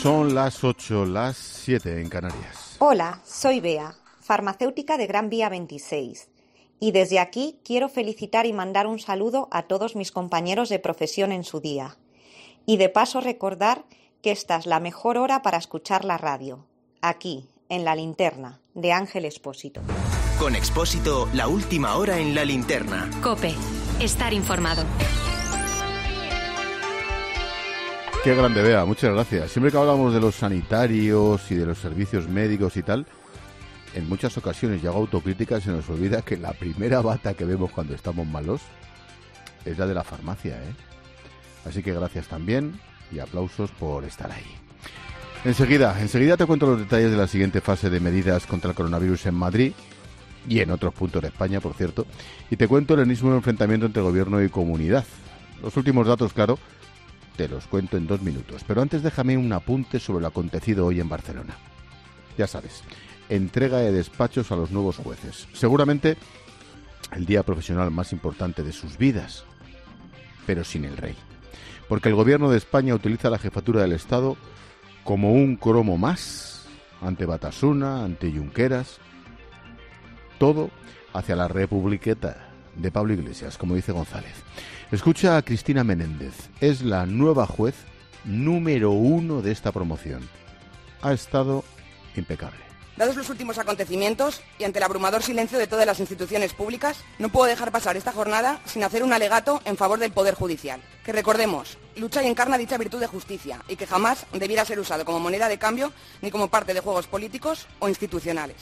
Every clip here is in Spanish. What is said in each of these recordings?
Son las 8, las 7 en Canarias. Hola, soy Bea, farmacéutica de Gran Vía 26. Y desde aquí quiero felicitar y mandar un saludo a todos mis compañeros de profesión en su día. Y de paso recordar que esta es la mejor hora para escuchar la radio. Aquí, en La Linterna, de Ángel Expósito. Con Expósito, la última hora en La Linterna. COPE. Estar informado. Qué grande, Bea, muchas gracias. Siempre que hablamos de los sanitarios y de los servicios médicos y tal, en muchas ocasiones y hago autocrítica, se nos olvida que la primera bata que vemos cuando estamos malos es la de la farmacia, ¿eh? Así que gracias también y aplausos por estar ahí. Enseguida te cuento los detalles de la siguiente fase de medidas contra el coronavirus en Madrid y en otros puntos de España, por cierto, y te cuento el enésimo enfrentamiento entre gobierno y comunidad. Los últimos datos, claro, te los cuento en 2 minutos, pero antes déjame un apunte sobre lo acontecido hoy en Barcelona. Ya sabes, entrega de despachos a los nuevos jueces. Seguramente el día profesional más importante de sus vidas, pero sin el rey. Porque el gobierno de España utiliza la jefatura del Estado como un cromo más ante Batasuna, ante Junqueras, todo hacia la republiqueta de Pablo Iglesias, como dice González. Escucha a Cristina Menéndez, es la nueva juez número 1 de esta promoción. Ha estado impecable. Dados los últimos acontecimientos y ante el abrumador silencio de todas las instituciones públicas, no puedo dejar pasar esta jornada sin hacer un alegato en favor del Poder Judicial, que recordemos, lucha y encarna dicha virtud de justicia y que jamás debiera ser usado como moneda de cambio ni como parte de juegos políticos o institucionales.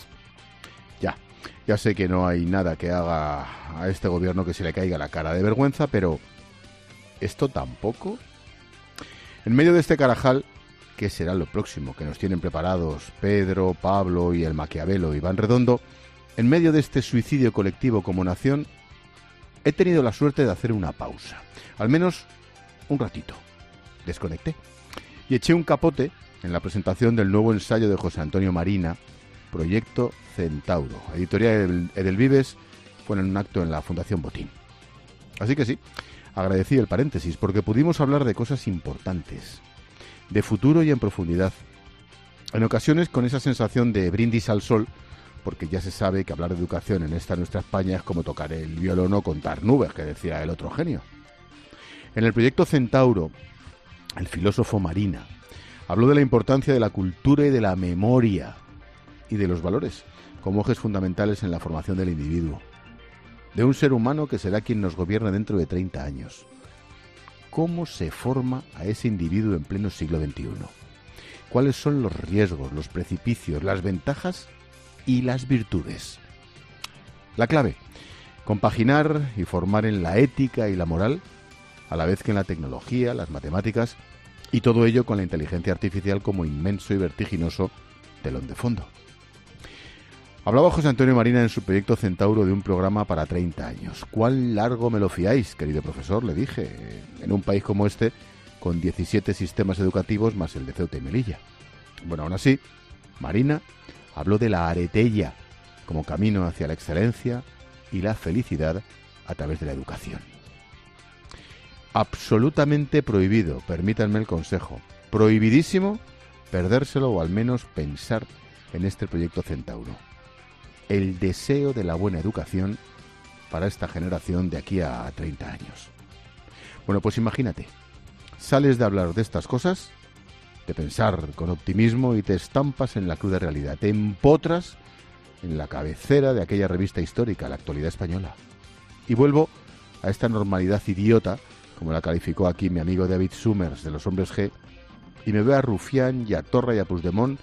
Ya sé que no hay nada que haga a este gobierno que se le caiga la cara de vergüenza, pero ¿esto tampoco? En medio de este carajal, ¿qué será lo próximo que nos tienen preparados Pedro, Pablo y el Maquiavelo Iván Redondo? En medio de este suicidio colectivo como nación, he tenido la suerte de hacer una pausa. Al menos un ratito. Desconecté. Y eché un capote en la presentación del nuevo ensayo de José Antonio Marina, Proyecto Centauro. Editorial Edelvives, fue en un acto en la Fundación Botín. Así que sí, agradecí el paréntesis porque pudimos hablar de cosas importantes, de futuro y en profundidad. En ocasiones con esa sensación de brindis al sol, porque ya se sabe que hablar de educación en esta nuestra España es como tocar el violón o contar nubes, que decía el otro genio. En el Proyecto Centauro, el filósofo Marina habló de la importancia de la cultura y de la memoria y de los valores como ejes fundamentales en la formación del individuo, de un ser humano que será quien nos gobierne dentro de 30 años. ¿Cómo se forma a ese individuo en pleno siglo XXI? ¿Cuáles son los riesgos, los precipicios, las ventajas y las virtudes? La clave, compaginar y formar en la ética y la moral, a la vez que en la tecnología, las matemáticas, y todo ello con la inteligencia artificial como inmenso y vertiginoso telón de fondo. Hablaba José Antonio Marina en su Proyecto Centauro de un programa para 30 años. ¿Cuán largo me lo fiáis, querido profesor?, le dije, en un país como este, con 17 sistemas educativos más el de Ceuta y Melilla. Bueno, aún así, Marina habló de la aretella como camino hacia la excelencia y la felicidad a través de la educación. Absolutamente prohibido, permítanme el consejo, prohibidísimo perdérselo o al menos pensar en este Proyecto Centauro. El deseo de la buena educación para esta generación de aquí a 30 años. Bueno, pues imagínate, sales de hablar de estas cosas, de pensar con optimismo y te estampas en la cruda realidad, te empotras en la cabecera de aquella revista histórica, La Actualidad Española. Y vuelvo a esta normalidad idiota, como la calificó aquí mi amigo David Summers de los Hombres G, y me veo a Rufián y a Torra y a Puigdemont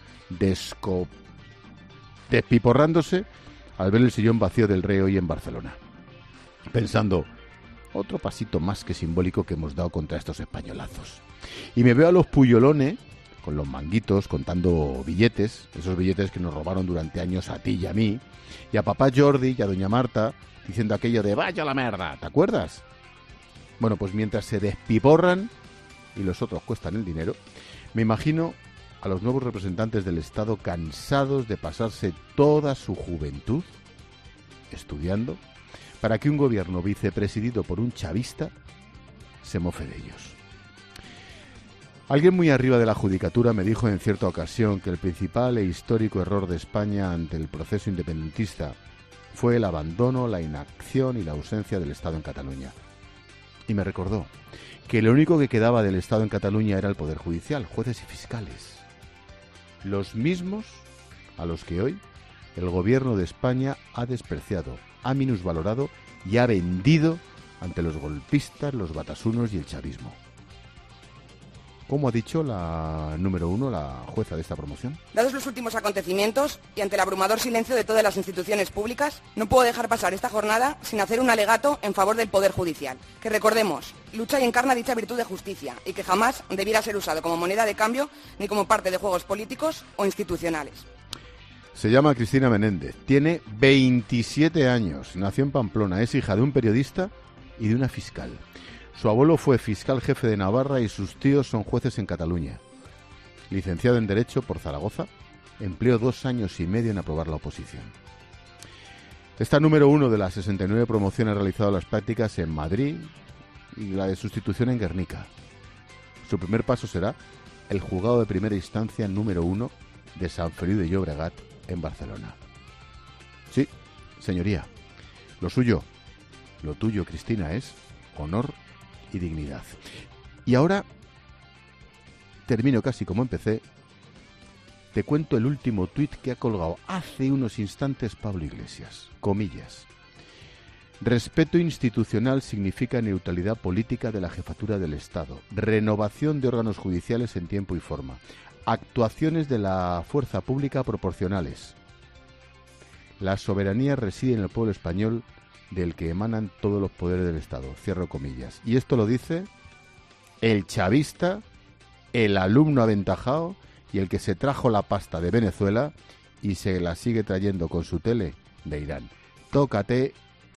despiporrándose al ver el sillón vacío del rey hoy en Barcelona, pensando, otro pasito más que simbólico que hemos dado contra estos españolazos. Y me veo a los Puyolones con los manguitos contando billetes, esos billetes que nos robaron durante años a ti y a mí, y a papá Jordi y a doña Marta diciendo aquello de vaya la merda, ¿te acuerdas? Bueno, pues mientras se despiporran y los otros cuestan el dinero, me imagino a los nuevos representantes del Estado cansados de pasarse toda su juventud estudiando para que un gobierno vicepresidido por un chavista se mofe de ellos. Alguien muy arriba de la judicatura me dijo en cierta ocasión que el principal e histórico error de España ante el proceso independentista fue el abandono, la inacción y la ausencia del Estado en Cataluña. Y me recordó que lo único que quedaba del Estado en Cataluña era el Poder Judicial, jueces y fiscales. Los mismos a los que hoy el gobierno de España ha despreciado, ha minusvalorado y ha vendido ante los golpistas, los batasunos y el chavismo. ¿Cómo ha dicho la número 1, la jueza de esta promoción? Dados los últimos acontecimientos y ante el abrumador silencio de todas las instituciones públicas, no puedo dejar pasar esta jornada sin hacer un alegato en favor del Poder Judicial, que recordemos, lucha y encarna dicha virtud de justicia y que jamás debiera ser usado como moneda de cambio ni como parte de juegos políticos o institucionales. Se llama Cristina Menéndez, tiene 27 años, nació en Pamplona, es hija de un periodista y de una fiscal. Su abuelo fue fiscal jefe de Navarra y sus tíos son jueces en Cataluña. Licenciado en Derecho por Zaragoza, empleó 2 años y medio en aprobar la oposición. Esta número 1 de las 69 promociones ha realizado las prácticas en Madrid y la de sustitución en Guernica. Su primer paso será el juzgado de primera instancia número 1 de Sant Feliu de Llobregat en Barcelona. Sí, señoría, lo tuyo, Cristina, es honor y dignidad. Y ahora termino casi como empecé. Te cuento el último tuit que ha colgado hace unos instantes Pablo Iglesias. Comillas. Respeto institucional significa neutralidad política de la jefatura del Estado. Renovación de órganos judiciales en tiempo y forma. Actuaciones de la fuerza pública proporcionales. La soberanía reside en el pueblo español, del que emanan todos los poderes del Estado. Cierro comillas. Y esto lo dice el chavista, el alumno aventajado y el que se trajo la pasta de Venezuela y se la sigue trayendo con su tele de Irán. Tócate